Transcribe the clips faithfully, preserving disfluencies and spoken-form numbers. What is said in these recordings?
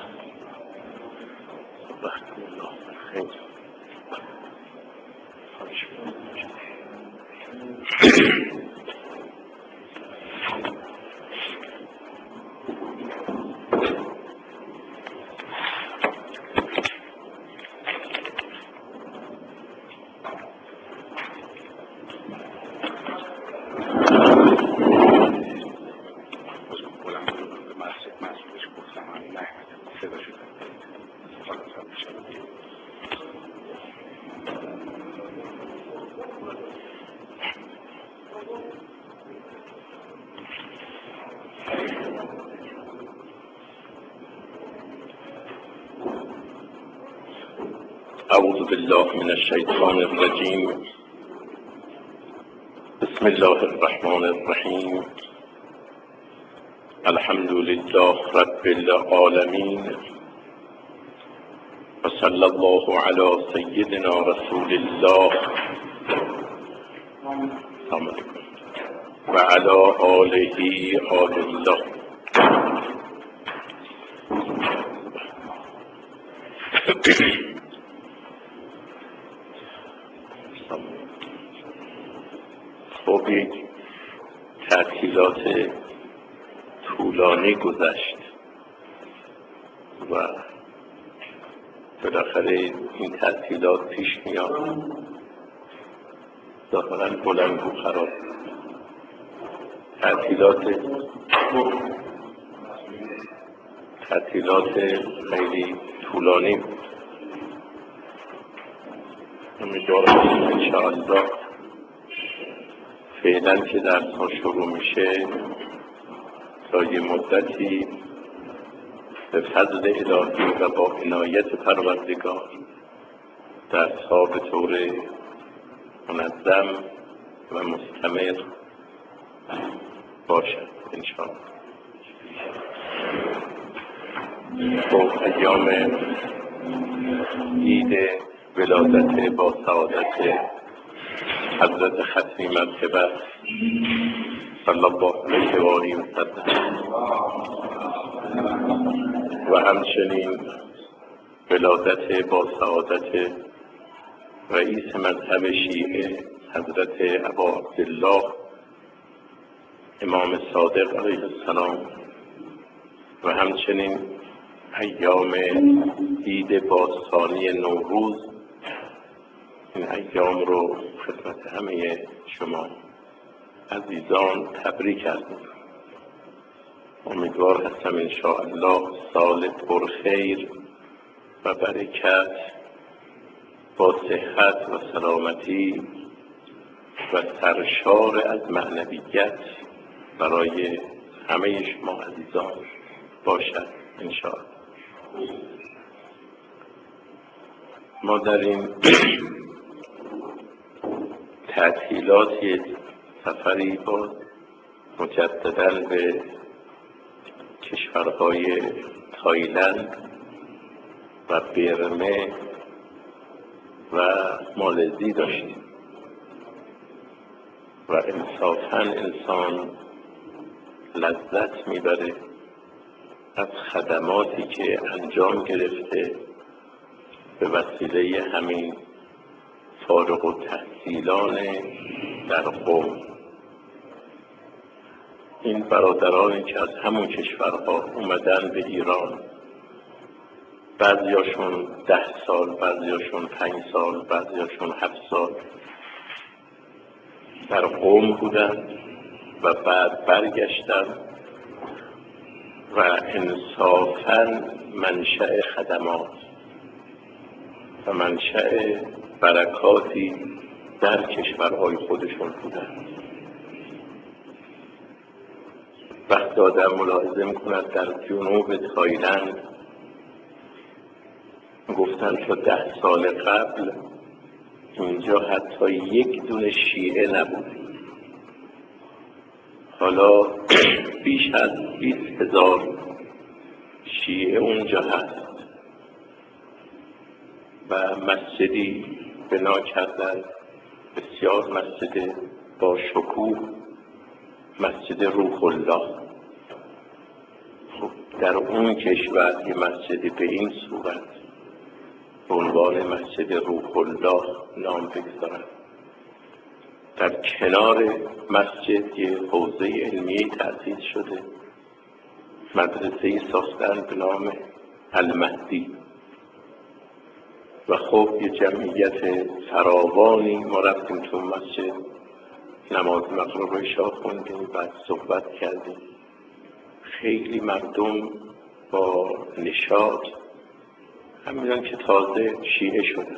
وقتی الله خیلی اعوذ بالله من الشیطان الرجیم. بسم الله الرحمن الرحیم. الحمد لله رب العالمین و صلی الله علی سیدنا رسول الله و علی آله آل الله. خب یک تعطیلات طولانی گذشت و بالاخره این تعطیلات پیش میاد. ظاهراً بلندگو خراب تعطیلات تعطیلات خیلی طولانی بود. امیدوارم انشاءالله فعلا که درس ها شروع میشه تا یه مدتی به فضل الهی و با عنایت پروردگار درس ها به طور منظم و مستمر باشد انشاءالله. خب ایام عید ولادت با سعادت حضرت ختمی مرتبه صلی الله علیه و آله و سلم و همچنین ولادت با سعادت رئیس مذهب شیعه حضرت ابا عبدالله امام صادق علیه السلام و همچنین ایام عید باستانی نوروز، این ایام رو خدمت همه شما عزیزان تبریک عرض می‌کنم. امیدوار هستم انشاءالله سال پرخیر و برکت با صحت و سلامتی و سرشار از معنویت برای همه شما عزیزان باشد انشاءالله. ما در این تعطیلات سفری با مجدداً به کشورهای تایلند و برمه و مالزی داشتیم و انصافاً انسان لذت میبره از خدماتی که انجام گرفته به وسیله همین فارغ التحصیلان در قم. این برادرانی که از همون کشورها اومدن به ایران، بعضیاشون ده سال، بعضیاشون پنج سال، بعضیاشون هفت سال در قم بودن و بعد برگشتن و انصافاً منشأ خدمات و منشأ برکاتی در کشورهای خودشون بودن. وقتی آدم ملاحظه میکند در جنوب تایلند گفتن تا ده سال قبل اینجا حتی یک دونه شیعه نبود، حالا بیش از بیست هزار شیعه اونجا هست و مسجدی بنا کردن، بسیار مسجد با شکوه، مسجد روح الله. خب در اون کشور یه مسجد به این صورت به عنوان مسجد روح الله نام بگذارد. در کنار مسجد یه حوزه علمیه تأسیس شده، مدرسه‌ای ساختن به نام المهدی و خب یه جمعیت فراوانی ما رفتیم تو مسجد، نماز مغرب و عشا خوندیم، بعد صحبت کردیم. خیلی مردم با نشاط، همینان که تازه شیعه شدن،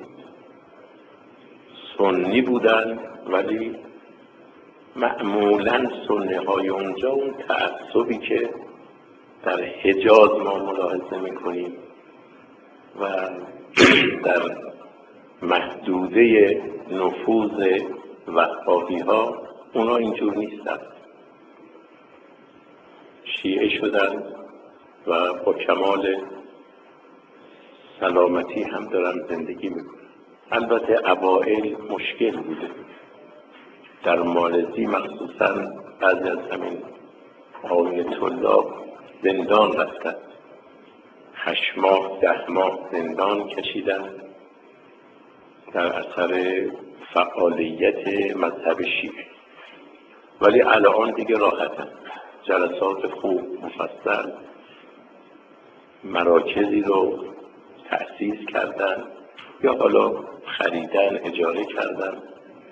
سنی بودن ولی معمولاً سنی های اونجا اون تعصبی که در حجاز ما ملاحظه میکنیم و در محدوده نفوذ وهابی ها اونا اینجور نیستن. شیعه شدن و با کمال سلامتی هم دارن زندگی میکنن. البته اوائل مشکل بوده، در مالزی مخصوصا بعضی از همین آیین طلاب زندان رفتن، هشت ماه ده ماه زندان کشیدن در اثر فعالیت مذهب شیعه، ولی الان دیگه راحتن. جلسات خوب مفصل، مراکزی رو تأسیس کردن یا حالا خریدن، اجاره کردن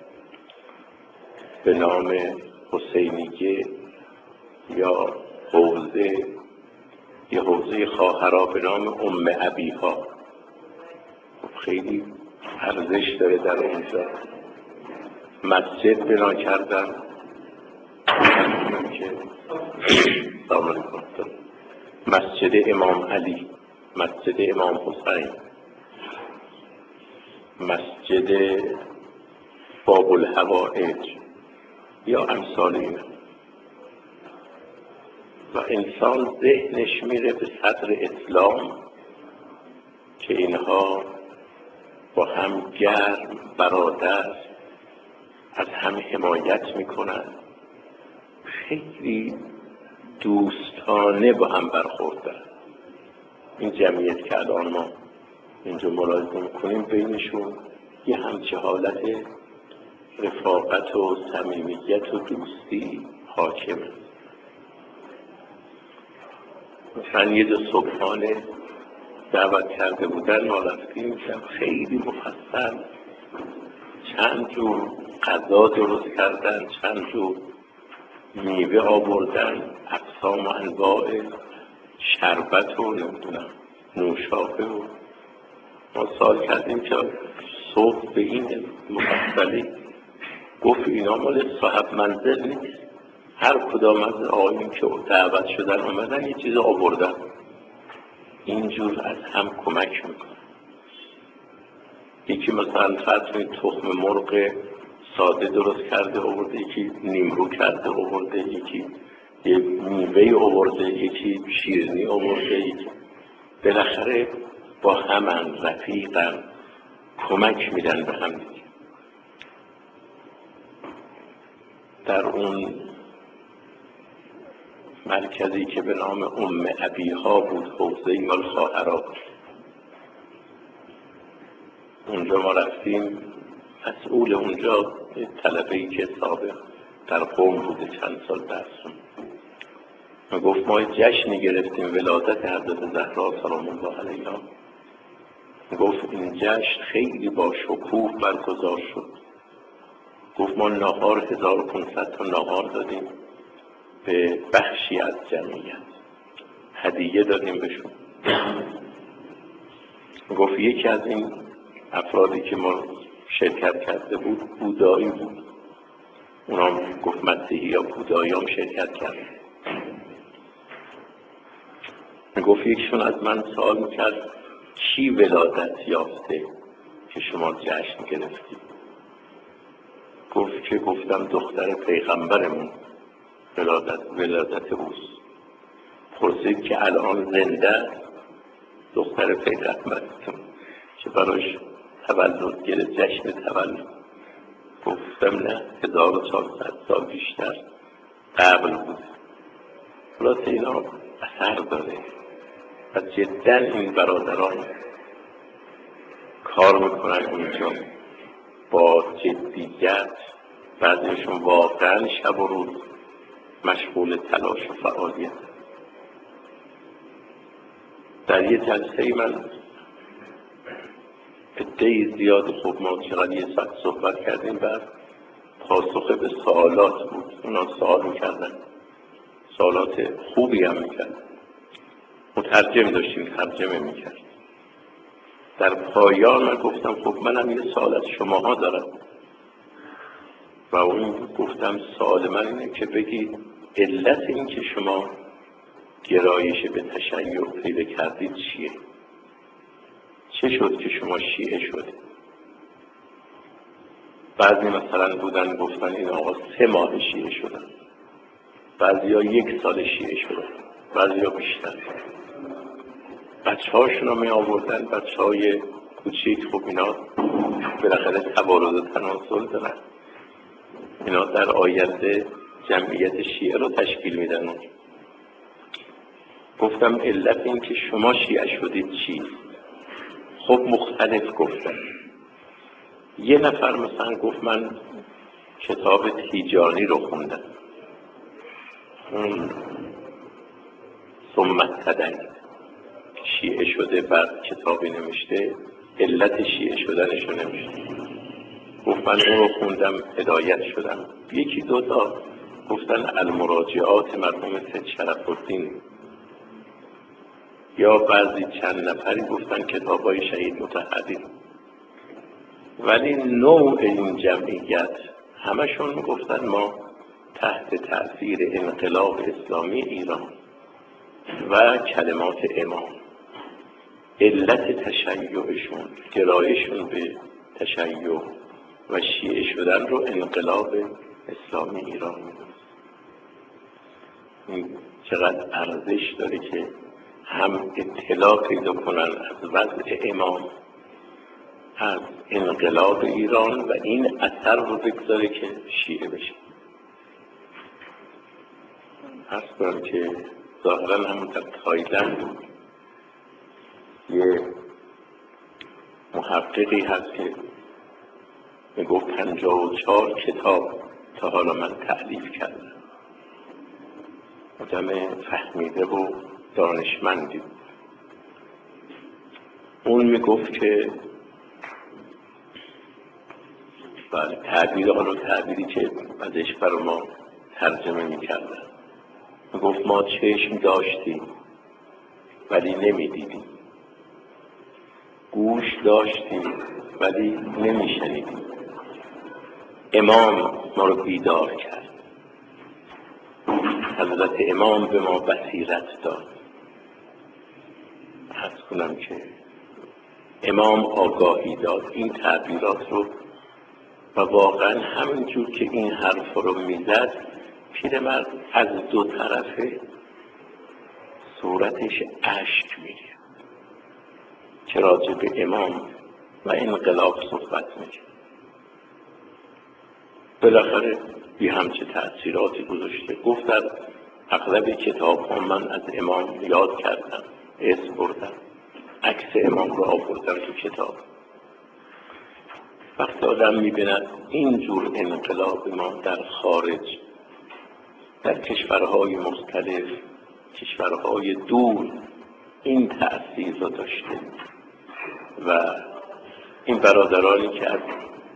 به نام حسینیه یا حوزه یه حوزه خواهرا به نام ام ابیها. خیلی ارزش داره در اونجا. مسجد بنا کردن که مسجد امام علی، مسجد امام حسین، مسجد باب الحوائج یا امثال اینا، و انسان ذهنش میره به صدر اسلام که اینها با هم گرم برادر از هم حمایت میکنن، خیلی دوستانه با هم برخوردن. این جمعیت که الان ما اینجا ملاحظه میکنیم بینشون یه همچه حالت رفاقت و صمیمیت و دوستی حاکمه. مثلا یه دو صبحانه دعوت کرده بودن، ما رفتیم، خیلی مفصل چند جور غذا درست کردن، چند جور میوه آوردن، اقسام و انواع شربت و نمیدونم نوشابه، و ما سوال کردیم که صبح به این مفصلی، گفت اینا مال صاحب منزل نیست، هر کدام از آقایون که دعوت شدن اومدن یه چیز آوردن، اینجور از هم کمک میکنن. یکی مثلا فرض تخم مرغ ساده درست کرده آورده، یکی نیمرو کرده آورده، یکی یه میوه آورده، یکی شیرینی آورده، یکی بالاخره با همن رفیقن، کمک میدن به هم دیگه. در اون مرکزی که به نام ام ابیها بود، حوزه مال خواهرا بود، اونجا ما رفتیم. مسئول اونجا طلبه‌ای که سابق در قم بوده چند سال درس خوند، گفت ما جشنی گرفتیم ولادت حضرت زهرا سلام الله علیها. گفت این جشن خیلی با شکوه برگزار شد. گفت ما ناهار هزار و پانصد تا ناهار دادیم به بخشی از جمعیت، هدیه دادیم بهشون. گفت یکی از این افرادی که ما شرکت کرده بود بودایی بود، اونا گفت مسیحی یا بودایی هم شرکت کرده. گفت یکشون از من سوال میکرد کی ولادت یافته که شما جشن گرفتی؟ گفت که گفتم دختر پیغمبرمون ولادت ولادت اوست. پرسید که الان زنده دختر پیغمبرتون که براش تولد گرفت، جشن تولد؟ گفتم نه، هزار و چهارصد سال بیشتر قبل بود. خلاصه اینا اثر داره. و جدا این برادران کار میکنن اونجا با جدیت، بعضیشون واقعا شب و روز مشغول تلاش و فعالیت. در یه جلسه من عده‌ای زیاد، خوب ما چقدر یه ساعت صحبت کردیم، بعد پاسخ به سوالات بود. اونا سوال میکردن، سوالات خوبی هم میکردن، مترجم داشتیم ترجمه میکرد. در پایان من گفتم خب منم یه سوال از شماها دارم و اون گفتم سوال من اینه که بگید علت این که شما گرایش به تشیع پیدا کردید چیه؟ چه شد که شما شیعه شده؟ بعضی مثلا بودن گفتن این آقا سه ماه شیعه شدن، بعضی ها یک سال شیعه شدن، بعضی ها بیشتر. بچه هاشون رو می آوردن، بچه های کوچیک. خب اینا بالاخره توارد و تناسل دارن، اینا در آینده جمعیت شیعه رو تشکیل میدن. گفتم علت این که شما شیعه شدید چی؟ خب مختلف گفتن. یه نفر مثلا گفت من کتاب تیجانی رو خوندم، اون ثمت تدین شیعه شده، بعد کتابی نوشته علت شیعه شدنش رو نوشته. گفت من اون رو خوندم هدایت شدم. یکی دوتا گفتن المراجعات مرحوم سید شرف الدین، یا بعضی چند نفری گفتن کتابای شهید مطهری. ولی نوع این جمعیت همشون گفتن ما تحت تأثیر انقلاب اسلامی ایران و کلمات امام، علت تشیعشون، گرایشون به تشیع و شیعه شدن رو انقلاب اسلامی ایران می‌دونن. این چقدر ارزش داره که هم اطلاع پیدا کنن از وضع امام، از انقلاب ایران و این اثر رو بگذاره که شیعه بشه. عرض کنم که ظاهرا همون در تایلند یه محققی هست که میگفت پنجاه و چهار کتاب تا حالا من تألیف کردم. آدم فهمیده و دانشمندی. اون میگفت که بله، تعبیر حالا تعبیری که ازش برای ما ترجمه میکردن، میگفت ما چشم داشتیم ولی نمیدیدیم، گوش داشتیم ولی نمیشنیدیم، امام ما رو بیدار کرد، حضرت امام به ما بصیرت داد. حس کنم که امام آگاهی داد. این تعبیرات رو و واقعا همینجور که این حرف رو میزد، پیرمرد از دو طرفه صورتش اشک میگه که راجع به امام و انقلاب صحبت میگه. بالاخره بی همچه تأثیراتی گذاشته. گفت در اغلب کتاب هم من از امام یاد کردم، اسم بردم، عکس امام رو آوردم تو کتاب. وقتی آدم میبیند اینجور انقلاب ما در خارج، در کشورهای مختلف، کشورهای دور، این تأثیر رو داشته و این برادرانی که از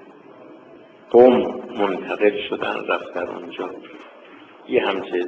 قم منتقل شدن رفتن اونجا، یه همچه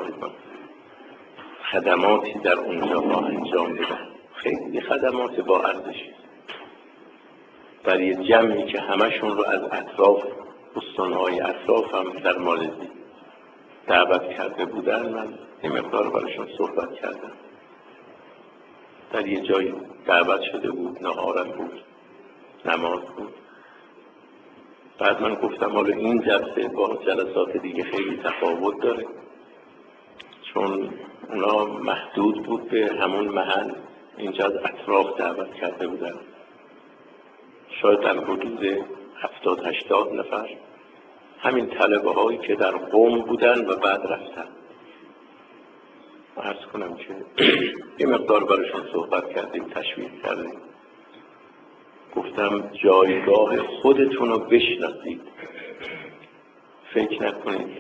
خدماتی در اونجا با انجام بدن، خیلی خدمات با ارزشی. در یه جمعی که همشون رو از اطراف، استانهای اطراف هم در مالزی دعوت کرده بودن، من یه مقدار براشون صحبت کردم. در یه جای دعوت شده بود، نهارم بود، نماز بود. بعد من گفتم حالا این جلسه با جلسات دیگه خیلی تفاوت داره، چون اونا محدود بود به همون محل، اینجا از اطراف دعوت کرده بودن، شاید در حدود هفتاد هشتاد نفر، همین طلبه هایی که در قم بودن و بعد رفتن. عرض کنم که یه مقدار براشون صحبت کردیم، تشویق کردیم. گفتم جایگاه خودتون رو بشناسید. فکر نکنید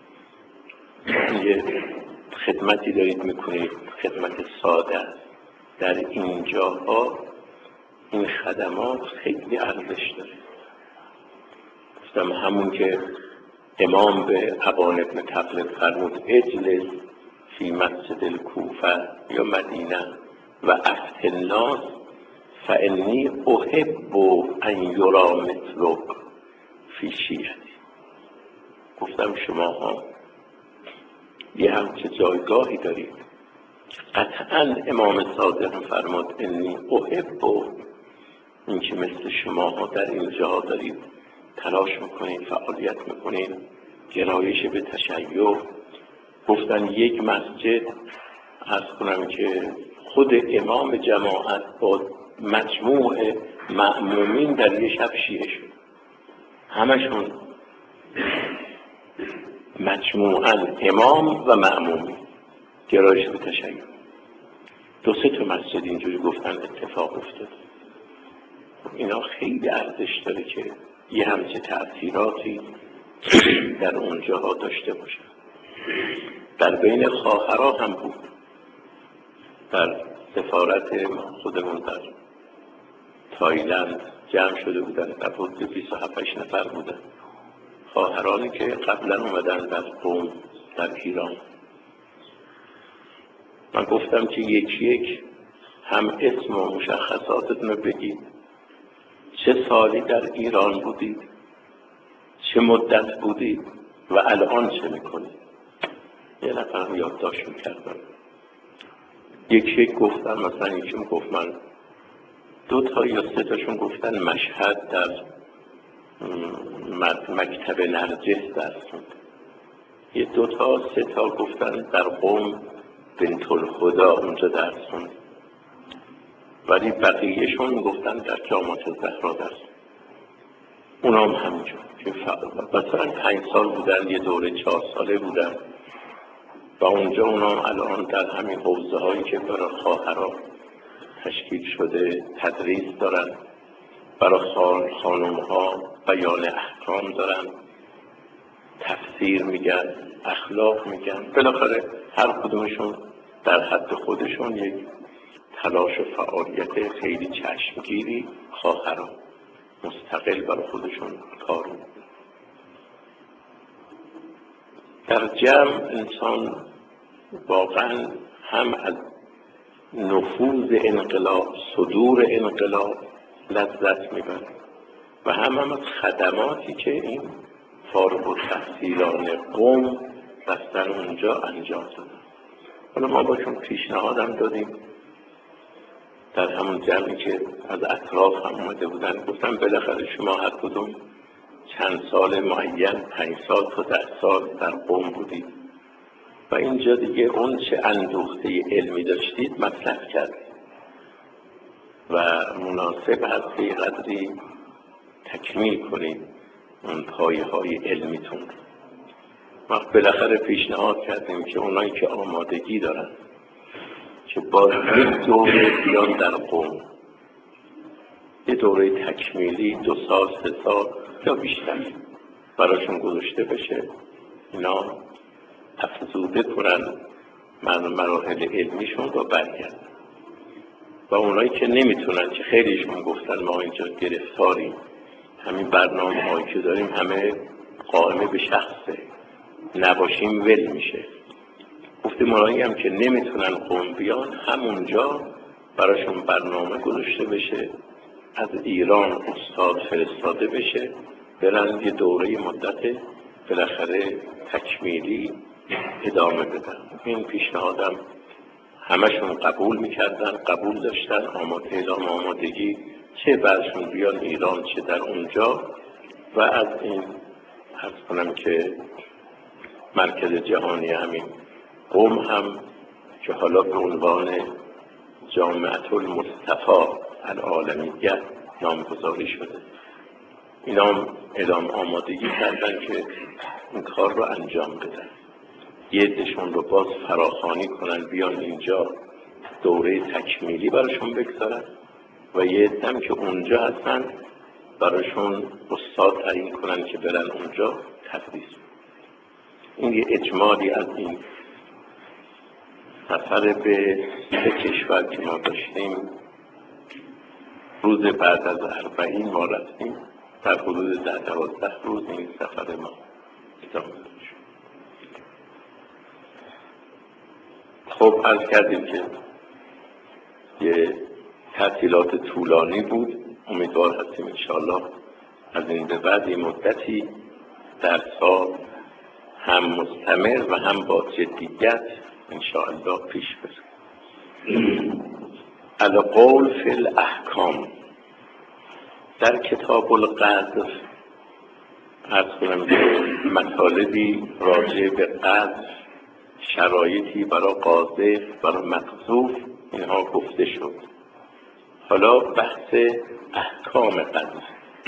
یه خدمتی دارید میکنید، خدمت ساده است. در این جاها این خدمات خیلی ارزش داره. گفتم همون که امام به ابان ابن تغلب فرمود اجلس فی مسجد الکوفه یا مدینه و افتح الناس فانی احب ان یرا مثلک فی شیعتی. گفتم شماها یه همچه جایگاهی دارید. قطعا امام صادق فرمود انی احب، این که مثل شماها در این جاها دارید تلاش میکنید، فعالیت میکنید، گرایش به تشیع. گفتن یک مسجد عرض کنم که خود امام جماعت با مجموع مأمومین در یه شب شیعه شد، همشون مجموعاً امام و مأمومین گرایش به تشیع. دو سه تا مسجد اینجوری گفتن اتفاق افتاد. اینا خیلی ارزش داره که یه همچه تأثیراتی در اونجاها داشته باشه. در بین خواهرها هم بود. در سفارت خودمون در تایلند جمع شده بودن، حدود بیست و هفت نفر بودن، خواهرانی که قبلا اومدن در قم در ایران. من گفتم که یکی یک هم اسم و مشخصاتتون رو بگید، چه سالی در ایران بودید، چه مدت بودید و الان چه میکنید. یه نفرم یادداشت میکردم. یکی یک گفتم، مثلا یکیم گفت من دو تا یا سه تاشون گفتن مشهد در مکتب نرجس درس خوند. یه دو تا سه تا گفتن در قم بنت الهدی اونجا درس خوند. ولی بقیهشون گفتن در جامعه زهرا درس. اونا هم همینجور که مثلا پنج سال بودن، یه دوره چهار ساله بودن و اونجا اونا الان در همین حوزه هایی که برای خواهرها تشکیل شده تدریس دارن، برای خانم ها بیان احکام دارن، تفسیر میگن، اخلاق میگن. بالاخره هر کدومشون در حد خودشون یک تلاش و فعالیت خیلی چشمگیری خواهرها مستقل برای خودشون کار میکنن. در جمع انسان واقعا هم از نفوذ انقلاب، صدور انقلاب لذت میبره و هم هم از خدماتی که این فارغ التحصیلان قم رفتن اونجا انجام دادن. حالا ما باشون پیشنهادم دادیم در همون جمعی که از اطراف هم اومده بودن. گفتم بالاخره شما هر کدوم چند سال معین، پنج سال تا ده سال در قم بودید و اینجا دیگه اون چه اندوخته علمی داشتید مطرح کردید و مناسب هست که قدری تکمیل کنید اون پایه های علمیتون. ما بالاخره پیشنهاد کردیم که اونایی که آمادگی دارن که با یک دوره بیان در قم، یه دوره تکمیلی دو سال سه سال یا بیشتر براشون گذاشته بشه، اینا افزوده کنن من مراحل علمیشون رو برگردن. و اونایی که نمیتونن، که خیلیشون گفتن ما اینجا گرفتاریم، همین برنامه هایی که داریم همه قائمه به شخصه، نباشیم ول میشه. گفتیم اونایی هم که نمیتونن قم بیان همونجا براشون برنامه گذاشته بشه، از ایران استاد فرستاده بشه، برن یه دوره مدت بالاخره تکمیلی ادامه بدن. این پیشنهادم همشون قبول میکردن، قبول داشتن، آماده اعلام آمادگی، چه بعضشون بیان ایران چه در اونجا. و از این عرض کنم که مرکز جهانی همین قم هم که حالا به عنوان جامعه المصطفی العالمیه نامگذاری شده، اینا هم اعلام آمادگی کردن که این کار رو انجام بدن. یه عده‌شون رو باز فراخوانی کنن بیان اینجا دوره تکمیلی براشون بگذارن و یه عده‌ام که اونجا هستن براشون استاد تعیین کنن که برن اونجا تدریس. این یه اجمالی از این سفر به سه کشور که ما داشتیم. روز بعد از اربعین ما رفتیم، در حدود ده دوازده روز این سفر ما ادامه داشت. خب عرض کردیم که یه تعطیلات طولانی بود. امیدوار هستیم انشاءالله از این به بعد یه مدتی درس‌ها هم مستمر و هم با جدیت انشاءالله پیش بره. القول فی الاحکام. در کتاب القذف عرض کنم که مطالبی راجع به قذف، شرایطی برای قاذف، برای مقذوف اینها گفته شد. حالا بحث احکام قذف.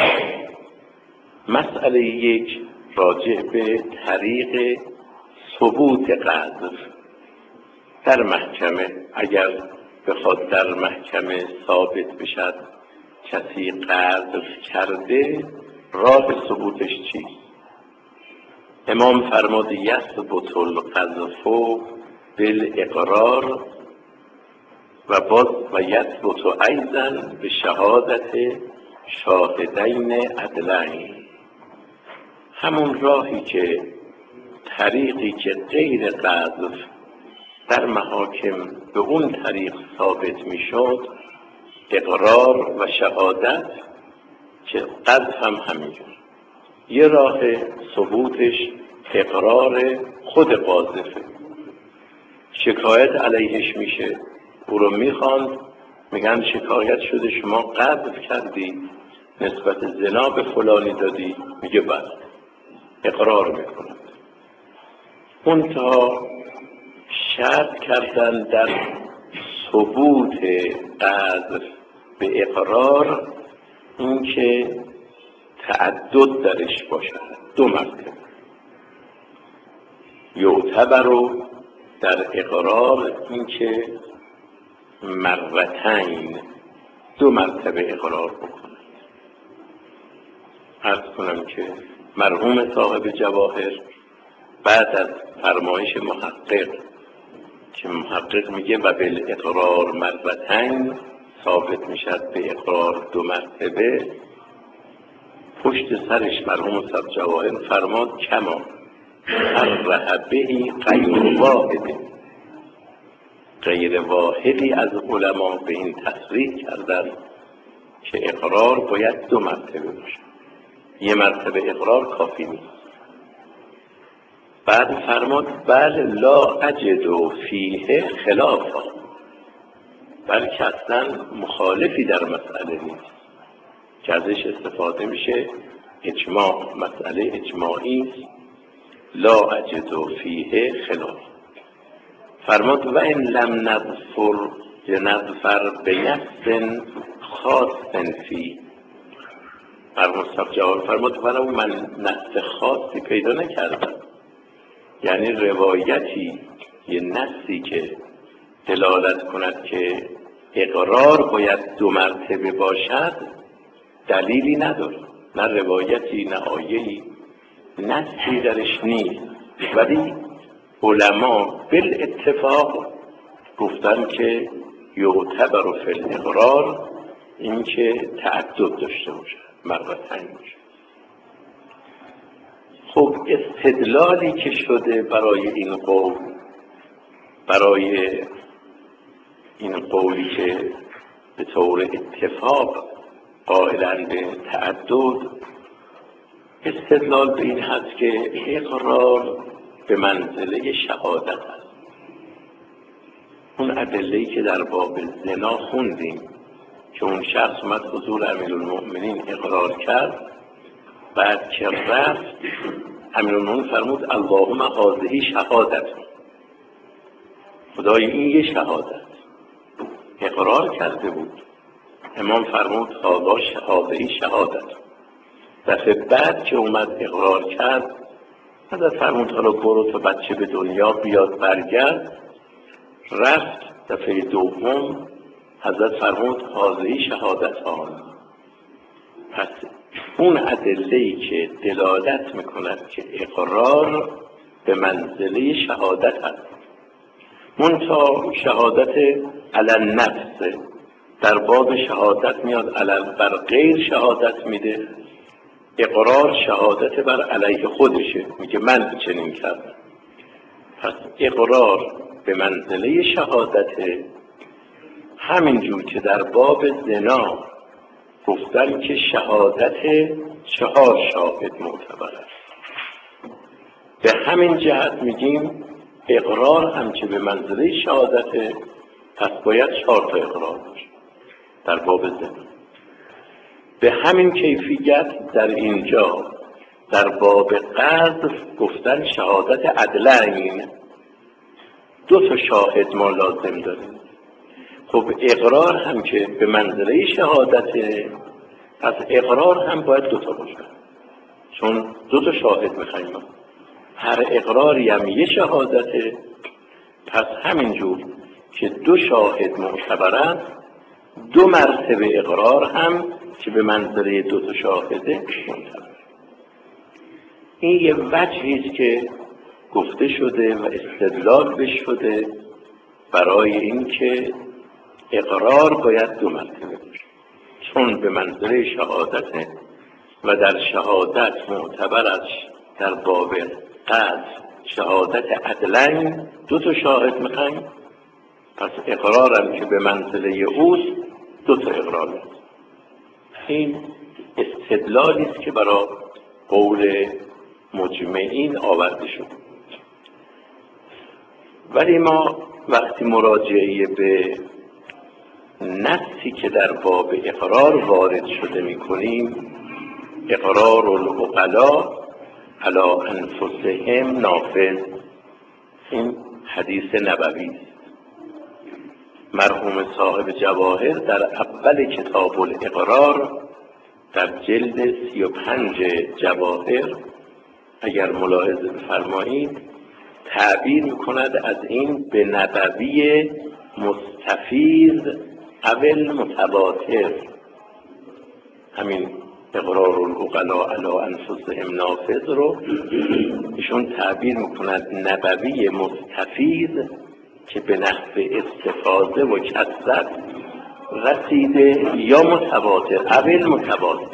مسئله یک راجع به طریق ثبوت قذف در محکمه. اگر بخواد در محکمه ثابت بشد کسی قذف کرده، راه ثبوتش چیست؟ امام فرمود یثبت القذف بالاقرار و باز و یثبت ایضا به شهادت شاهدین عدلین. همون راهی که طریقی که غیر قذف در محاکم به اون طریق ثابت میشد، اقرار و شهادت، که قذف هم همینجور. یه راه ثبوتش اقرار خود قاذفه، شکایت علیهش میشه، او رو میخواند، میگن شکایت شده شما قذف کردی، نسبت زنا به فلانی دادی، میگه بله، اقرار میکنند. منتها شرط کردن در ثبوت قذف به اقرار این که تعدد درش باشد، دو مرتبه. یعتبر در اقرار این که مرتين، دو مرتبه اقرار بکند. عرض کنم که مرحوم صاحب جواهر بعد از فرمایش محقق که محقق میگه و بالاقرار مرتين ثابت میشد به اقرار دو مرتبه، پشت سرش مرحوم صاحب جواهر فرماد کما صرح به غیر واحد. غیر واحدی از علما به این تصریح کردن که اقرار باید دو مرتبه باشه، یه مرتبه اقرار کافی نیست. بعد فرماد بل لا اجد فیه خلافا، بلکه اصلا مخالفی در مسئله نیست که ازش استفاده میشه. اجماع، مسئله اجماعی است. لا اجد فیه خلاف. فرماد و این لم نظفر نظفر به نفس خاص فی. مرحوم صاحب جواب فرماد ولو من نص خاصی پیدا نکردم، یعنی روایتی، یه نصی که دلالت کند که اقرار باید دو مرتبه باشد دلیلی نداره، نه روایتی نه آیه‌ای، نصی درش نیست. ولی علما بالاتفاق گفتن که یعتبر فی الاقرار این که تعدد داشته باشه، مرتين باشه. خب استدلالی که شده برای این قول، برای این قولی که به طور اتفاق قائلند به تعدد، استدلال به این هست که اقرار به منزله شهادت است. اون ادله‌ای که در باب زنا خوندیم که اون شخص اومد حضور امیرالمؤمنین اقرار کرد، بعد که رفت امیرالمؤمنین فرمود اللهم هذه شهادت، خدای این یه شهادت. اقرار کرده بود، امام فرمود هذه شهادت. دفعه بعد که اومد اقرار کرد حضرت فرمود حالا برو تا بچه به دنیا بیاد برگرد. رفت دفعه دوم حضرت فرمود حاضری شهادت آن. پس اون ادله‌ای که دلالت میکند که اقرار به منزله شهادت هست، منتها شهادت علی النفس در باب شهادت میاد، علی بر غیر شهادت میده. اقرار شهادت بر علیه خودشه، میگه من چنین کردم. پس اقرار به منزله شهادته. همینجور که در باب زنا گفتن که شهادت چهار شاهد معتبر است، به همین جهت میگیم اقرار هم که به منزله شهادته، پس باید چهار تا اقرار باشه در باب زنا. به همین کیفیت در اینجا در باب قذف گفتن شهادت عدلین، دو تا شاهد ما لازم داریم. خب اقرار هم که به منزله شهادته، پس اقرار هم باید دو تا باشه، چون دو تا شاهد میخوایم. هر اقراری هم یه شهادته، پس همینجور که دو شاهد معتبرند، دو مرتبه اقرار هم که به منزله دو تا شاهده معتبر. این یه وجهی است که گفته شده و استدلال بش شده برای اینکه اقرار باید دو مرتبه باشه، چون به منزله شهادته و در شهادت معتبرش در باب قذف شهادت عدلین دو تا شاهد میخوایم. پس اقرارم که به منزله اوست، دو تا اقرار است. این استدلالی است که برای قول مجمعین آورده شد. ولی ما وقتی مراجعه به نصی که در باب اقرار وارد شده میکنیم، اقرار العقلاء علی انفسهم نافذ، این حدیث نبوی است. مرحوم صاحب جواهر در اول کتاب الاقرار در جلد سی و پنج جواهر اگر ملاحظه بفرمایید تعبیر میکند از این به نبوی مستفیض اول متواتر. همین اقرار العقلاء علی انفسهم نافذ رو ایشون تعبیر میکند نبوی مستفیض که به نحو استفاده و کثرت رسیده، یا متواتر اول متواتر.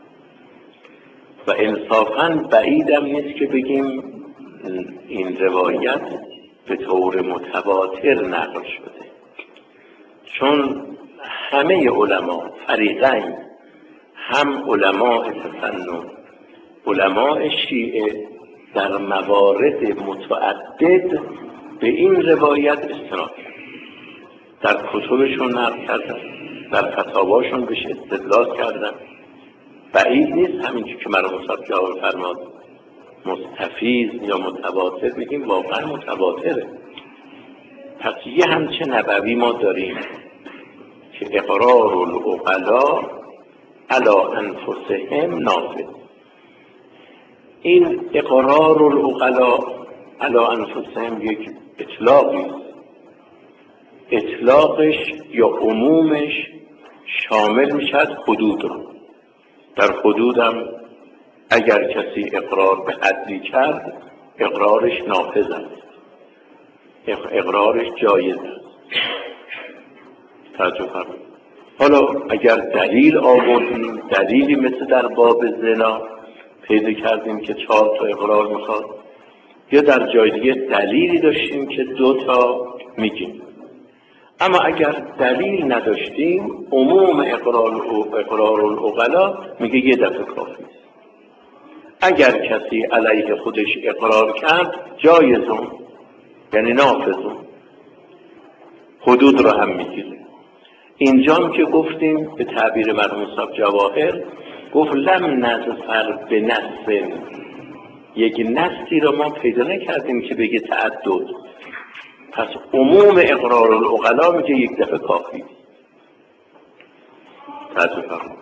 و انصافاً بعیدم نیست که بگیم این روایت به طور متواتر نقل شده، چون همه علما فریقین، هم علماء تسنن علماء شیعه در موارد متعدد به این روایت استناد در کتبشون نقل کردن، در فتاواشون بهش استدلال کردن. بعید نیست همین که مرحوم صاحب جواب فرماد مستفیض یا متواتر بگیم واقعا متواتره. پس یه همچه نبوی ما داریم که اقرار العقلاء علی انفسهم نافذ. این اقرار العقلاء علی انفسهم یک اطلاقی، اطلاقش یا عمومش شامل میشد حدود رو. در حدودم اگر کسی اقرار به حدی کرد اقرارش نافذ است، اقرارش جایز است. توجه فرمایید. حالا اگر دلیل آوردیم، دلیلی مثل در باب زنا پیدا کردیم که چهار تا اقرار میخواد، یا در جای دیگه دلیلی داشتیم که دو تا میگیم. اما اگر دلیل نداشتیم عموم اقرار اقرار العقلاء میگه یه دفعه کافی است. اگر کسی علیه خودش اقرار کرد جایزون، یعنی نافذون، حدود رو هم میگیره. اینجام که گفتیم به تعبیر مرحوم صاحب جواهر گفت لم نظفر به نص، یک نصی رو ما پیدا نکردیم که بگه تعدد. پس عموم اقرار العقلاء میگه یک دفعه کافی.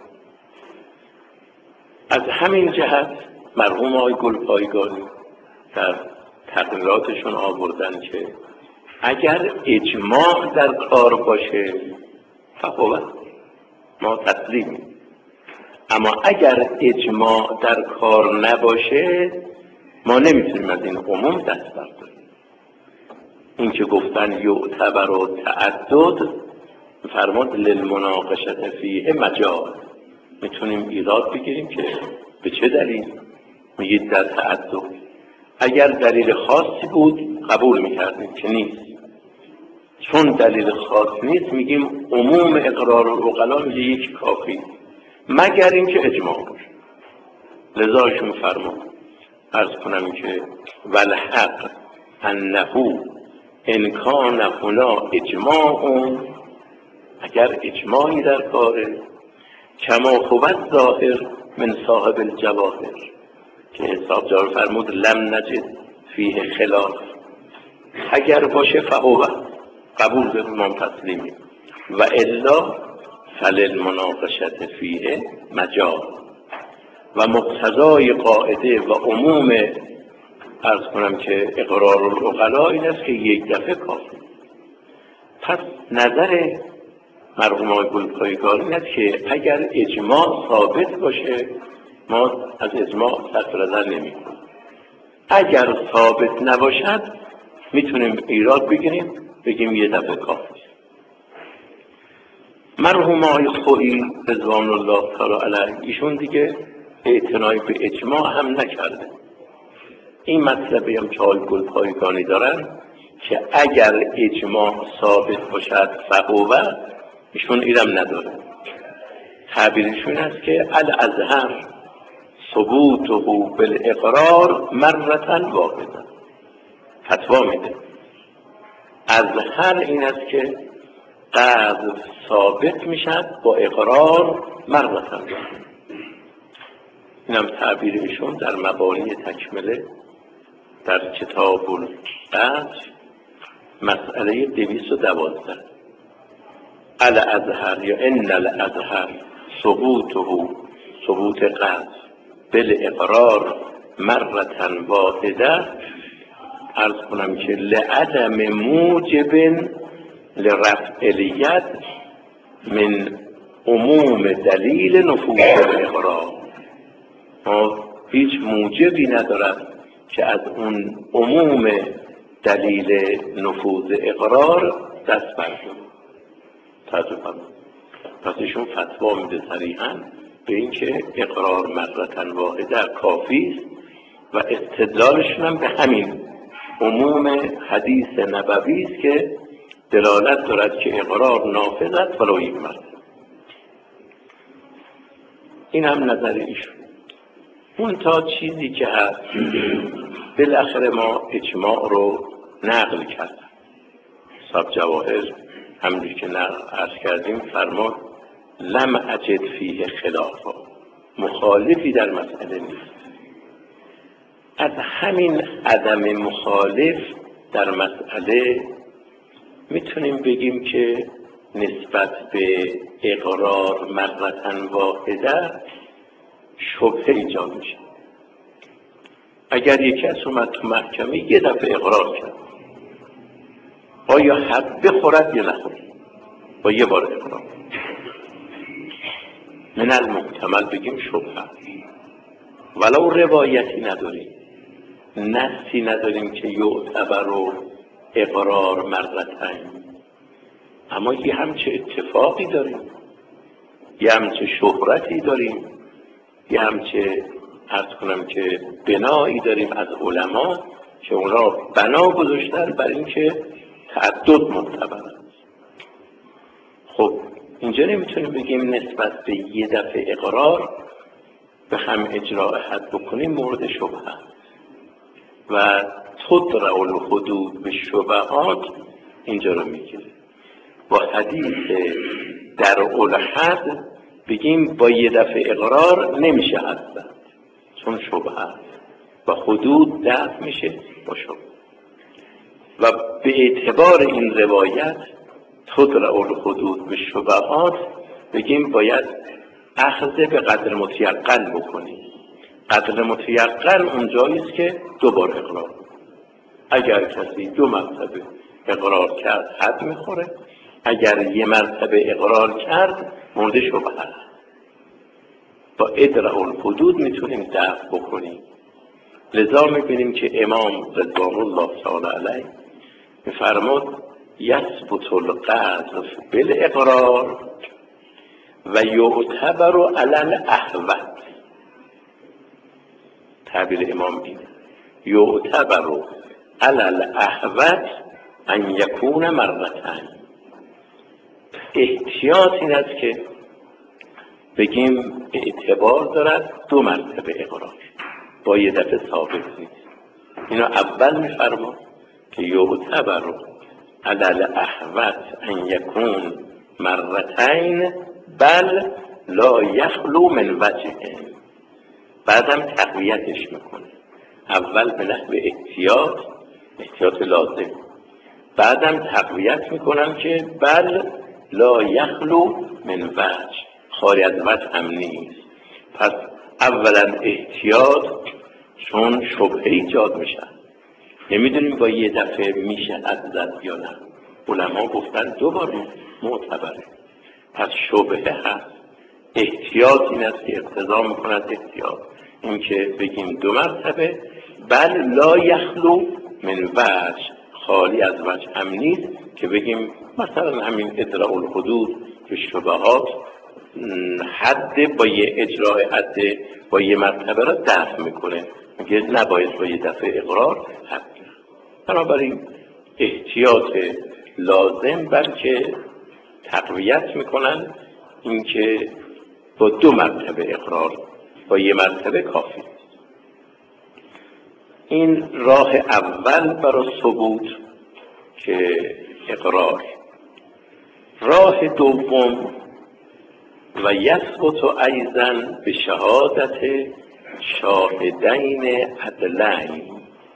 از همین جهت مرحوم آقای گلپایگانی در تقریراتشون آوردن که اگر اجماع در کار باشه فهو ما تسلیمیم، اما اگر اجماع در کار نباشه ما نمیتونیم از این عموم دست برداریم. این که گفتن یعتبر و تعدد فرمود للمناقشة فیه مجال، میتونیم ایراد بگیریم که به چه دلیل میگید در تعدد. اگر دلیل خاصی بود قبول میکردیم که نیست، چون دلیل خاص نیست میگیم عموم اقرار العقلا میگه یک کافی، مگر اینکه اجماع باشه. لذا ایشون فرمود عرض کنم که والحق انه ان کان هنا اجماع، اگر اجماعی در کاره کما هو الظاهر من صاحب الجواهر، که حساب جار فرمود لم نجد فیه خلاف، اگر باشه فهو قبول داریم ما تسلیمیم و الا فللمناقشة فیه مجال. و مقتضای قاعده و عموم عرض کنم که اقرار العقلا این است که یک دفعه کافی. پس نظر مرحوم آقای گلپایگان این است که اگر اجماع ثابت باشه ما از اجماع صرف نظر نمی‌کنیم، اگر ثابت نباشد میتونیم ایراد بگیریم بگیم یه دفعه کافی. مرحوم آقای خویی رضوان الله تعالی علیه ایشون دیگه اعتنایی به اجماع هم نکرده. این مطلبی هم که آقای گلپایگانی دارن که اگر اجماع ثابت باشد فهو، ایشون ایرم نداره. تعبیرشون است که الازهر ثبوته بالاقرار مرة واحده، فتوا میده ازهر این است که قذف ثابت میشد با اقرار مرة واحده. اینم تعبیر ایشون در مبانی تکمله در کتاب القذف مسئله دویست و دوازده. الازهر یا ان الازهر ثبوته ثبوت قذف بالاقرار مرة واحده، عرض کنم که لعدم موجب لرفع الید من عموم دلیل نفوذ الاقرار. هیچ موجبی ندارد که از اون عموم دلیل نفوذ اقرار دست برداریم. توجه فرمایید. پس ایشون فتوا میده صریحاً به این که اقرار مرة واحده کافی است و استدلالشون هم به همین عموم حدیث نبوی است که دلالت دارد که اقرار نافذ است ولو یک مرتبه. این هم نظر ایشون. اون تا چیزی که هست بالاخره ما اجماع رو نقل کردیم. صاحب جواهر همونجوری که نقل عرض کردیم فرمود لم اجد فیه خلافا، مخالفی در مسئله نیست. از همین عدم مخالف در مسئله میتونیم بگیم که نسبت به اقرار مرة واحده شبهه ایجاد میشه. اگر یک کس اومد تو محکمه یه دفعه اقرار کرد، آیا حد بخورد یا نخورد با یه بار اقرار، من المحتمل بگیم شبهه. ولو روایتی نداریم، نصی نداریم که یعتبر و اقرار مرتين، اما یه همچه اتفاقی داریم، یه همچه شهرتی داریم، یه همچه عرض کنم که بنایی داریم از علما که اونا بنا گذاشتن بر این که تعدد معتبر است. خب اینجا نمیتونیم بگیم نسبت به یه دفعه اقرار به هم اجراء حد بکنیم مورد شبهه است و تدرع الحدود به شبهات اینجا رو میگیره. با حدیث درع الحد بگیم با یه دفعه اقرار نمیشه حد زد چون شبهه است و حدود دفع میشه با شبهه. و به اعتبار این روایت تدرع الحدود به شبهات بگیم باید اخذ به قدر متیقن بکنیم قتل متیقن اونجایی است که دو بار اقرار. اگر کسی دو مرتبه اقرار کرد حد میخوره، اگر یه مرتبه اقرار کرد مورد شبهه است. با ادراء الحدود میتونیم دفع بکنیم. لذا میبینیم که امام رضوان الله تعالی علیه میفرمود یثبت القذف بالاقرار و یعتبر علی الاحوط. تعبیر امام اینه یعتبر علی الاحوط ان یکون مرتين. احتیاط این است که بگیم اعتبار دارد دو مرتبه اقرار، با یه دفعه ثابت نیست. اینو اول میفرما که یعتبر علی الاحوط ان یکون مرتين بل لا یخلو من وجه. بعدم تقویتش میکنه. اول به نحو احتیاط، احتیاط لازم، بعدم تقویت میکنم که بل لا یخلو من وجه، خالی از وجه هم نیست. پس اولا احتیاط، چون شبهه ایجاد میشه، نمیدونیم با یه دفعه میشه حد زد یا نه. علما گفتن دو بار معتبره، پس شبهه هست. احتیاط این است که اقتضا میکند احتیاط این که بگیم دو مرتبه، بل لا یخلو من وجه، خالی از وجه هم نیست که بگیم مثلا همین ادراء الحدود که شبهات حد با یه اجراء حد با یه مرتبه را دفع میکنه، میگه نباید با یه دفعه اقرار حد. بنابراین احتیاط لازم بلکه تقویت میکنن این که با دو مرتبه اقرار، با یه مرتبه کافی. این راه اول برای ثبوت که اقرار. راه دوم و یثبت ایضا به شهادت شاهدین عدلین.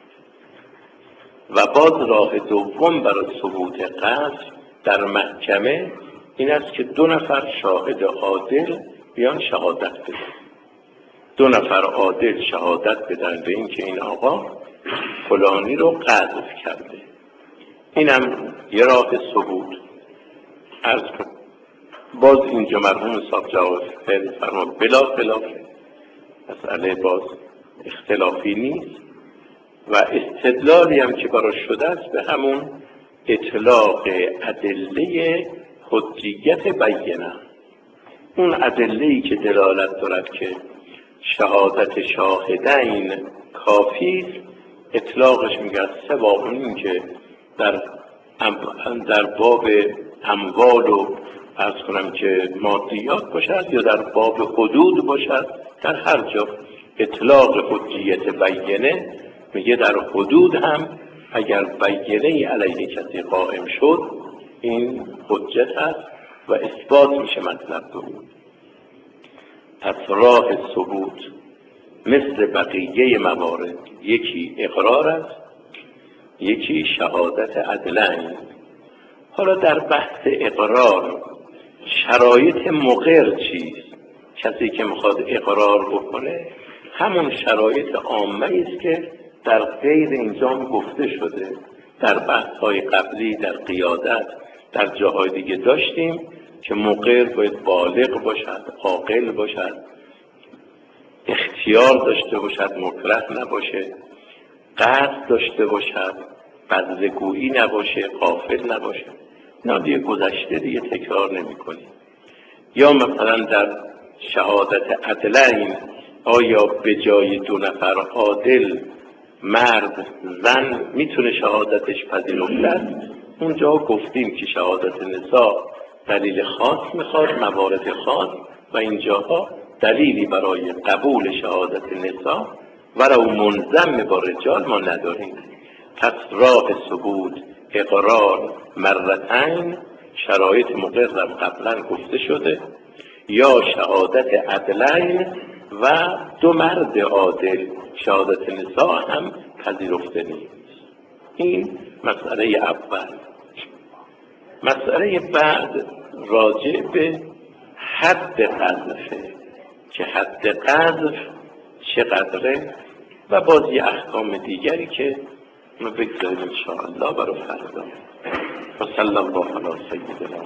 و باز راه دوم برای ثبوت قذف در محکمه این است که دو نفر شاهد عادل بیان شهادت بدن. دو نفر عادل شهادت بدن به این که این آقا فلانی رو قذف کرده. اینم یه راه ثبوت. عرض کنم باز اینجا مرحوم صاحب جواب فرما بلا خلاف، مسئله باز اختلافی نیست و استدلالی هم که براش شده است به همون اطلاق ادله حجیت بینه. اون ادله‌ای که دلالت دارد که شهادت شاهدین کافی است، اطلاقش میگه سوا اون که در در باب اموال و عرض کنم که مادیات باشد یا در باب حدود باشد، در هر جا اطلاق حجیت بینه میگه در حدود هم اگر بینه علیه کسی قائم شد این حجت هست و اثبات میشه مطلب دو. پس راه ثبوت مثل بقیه موارد یکی اقرار است، یکی شهادت عدلین. حالا در بحث اقرار شرایط مقر چیست؟ کسی که میخواد اقرار بکنه همون شرایط عامه است که در غیر اینجا گفته شده. در بحث‌های قبلی در قیادت در جاهای دیگه داشتیم که مقر باید بالغ باشد، عاقل باشد، اختیار داشته باشد، مکره نباشه، قصد داشته باشد، بدزگویی نباشه، غافل نباشه. اینا دیگه گذشته، دیگه تکرار نمی کنیم. یا مثلا در شهادت عدلین آیا به جای دو نفر عادل مرد زن میتونه شهادتش پذیرفته؟ اونجا گفتیم که شهادت نساء دلیل خاص میخواد، موارد خاص، و اینجاها دلیلی برای قبول شهادت نساء ولو منضم با رجال ما نداریم. پس راه ثبوت اقرار مرتين، شرایط مقررم قبلا گفته شده، یا شهادت عدلین و دو مرد عادل، شهادت نساء هم پذیرفته نیست. این مسئله اول. مسئله بعد راجع به حد قذف، که حد قذف چقدره و باز یه احکام دیگری که ما بگذاریم انشاءالله برای فردا. و صلی الله علی سیدنا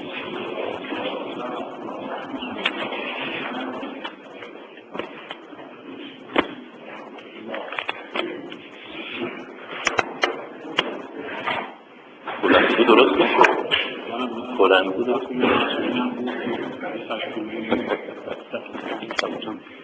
بلندگو درست میشه بلندگو درست میشه